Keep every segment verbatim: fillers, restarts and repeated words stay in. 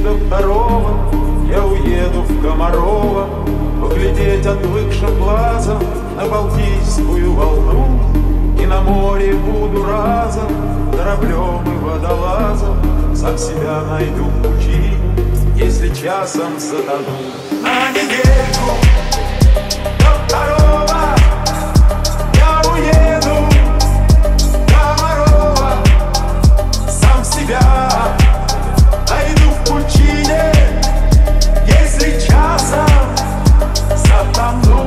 до второго я уеду в Комарова, поглядеть отвыкшим глазом на Балтийскую волну. И на море буду разом кораблем и водолазом, сам себя найду в пучине, если часом затону. На недельку до второго я уеду в Комарова, сам себя найду в пучине, если часом затону.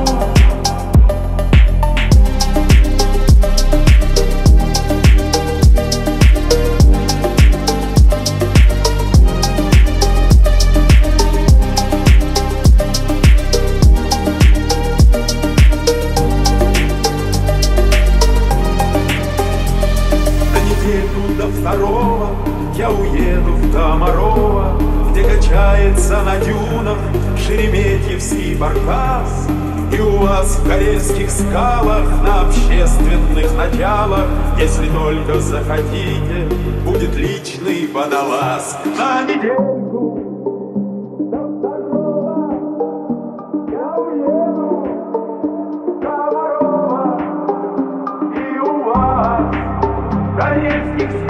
До второго я уеду в Комарова, где качается на дюнах Шереметьевский баркас. И у вас в карельских скалах на общественных началах, если только захотите, будет личный водолаз. На недельку до второго я уеду в Комарова, и у вас в карельских